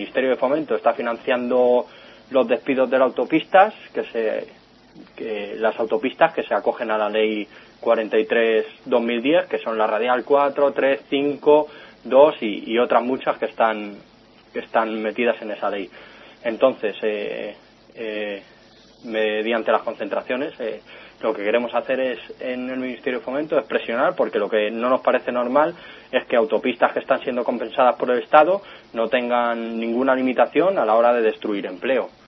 Ministerio de Fomento está financiando los despidos de las autopistas, que las autopistas que se acogen a la ley 43/2010, que son la radial 4, 3, 5, 2 y otras muchas que están metidas en esa ley. Entonces, mediante las concentraciones, lo que queremos hacer en el Ministerio de Fomento es presionar, porque lo que no nos parece normal es que autopistas que están siendo compensadas por el Estado no tengan ninguna limitación a la hora de destruir empleo.